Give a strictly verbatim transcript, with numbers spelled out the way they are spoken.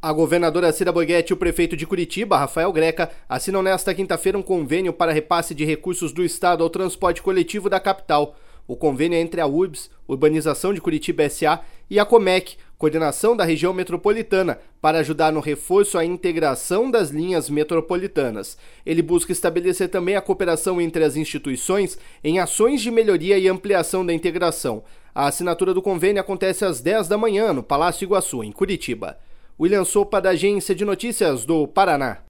A governadora Cida Borghetti e o prefeito de Curitiba, Rafael Greca, assinam nesta quinta-feira um convênio para repasse de recursos do Estado ao transporte coletivo da capital. O convênio é entre a U R B S, Urbanização de Curitiba S A, e a Comec, Coordenação da Região Metropolitana, para ajudar no reforço à integração das linhas metropolitanas. Ele busca estabelecer também a cooperação entre as instituições em ações de melhoria e ampliação da integração. A assinatura do convênio acontece às dez da manhã, no Palácio Iguaçu, em Curitiba. William Sopa, da Agência de Notícias do Paraná.